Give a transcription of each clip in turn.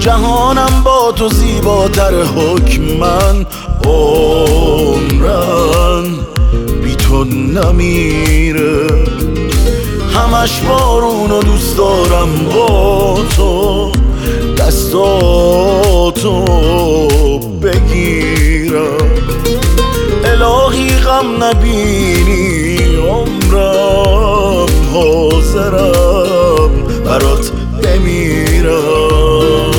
جهانم با تو زیباتر حکمن، عمرن بی تو نمیره. همش بارونو دوست دارم با تو، دستاتو بگیرم. الهی غم نبینی عمرم، حاضرم برات بمیرم.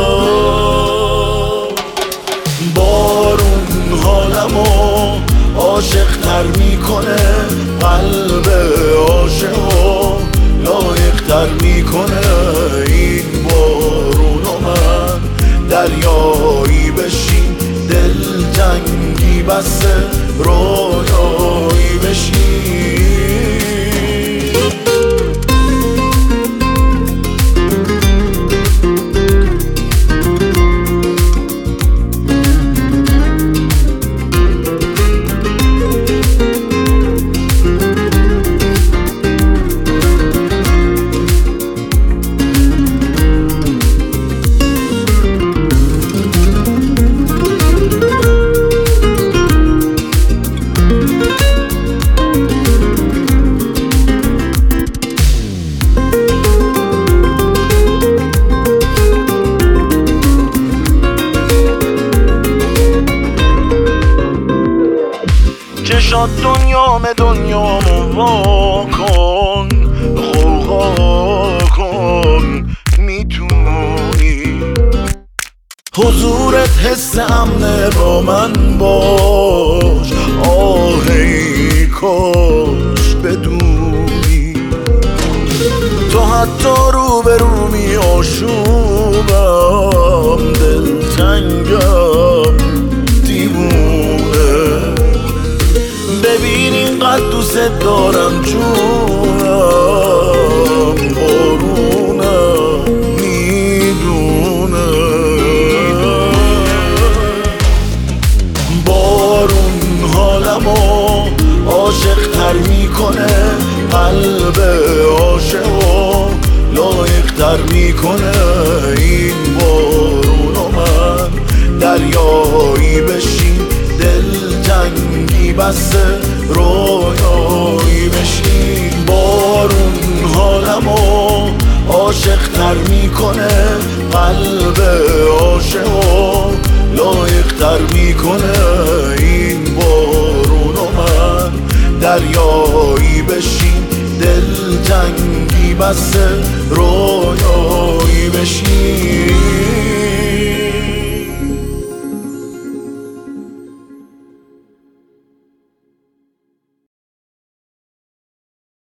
بارون حالمو عاشق تر میکنه، قلب عاشقو لایق تر میکنه. این بارونو من دریایی بشین، دلتنگی بسه رویایی بشین. چشات دنیامو وا کن، غوغا کن، میتونی حضورت حس امنه با من باش. آهی کاش بدونی تو حتی رو به رو می آشوبم، دلتنگم دیوونه. ببین اینقدر دوست دارم جونم، بارونم میدونه. بارون حالمو عاشق تر میکنه، قلب عاشقو لایق تر میکنه. این بارونو من دریایی بشین، دلتنگی بسه رویایی بشین. بارون حالمو عاشق تر میکنه، قلب عاشقو لایق تر میکنه. این بارونو من دریایی بشین، دلتنگی بسه رویایی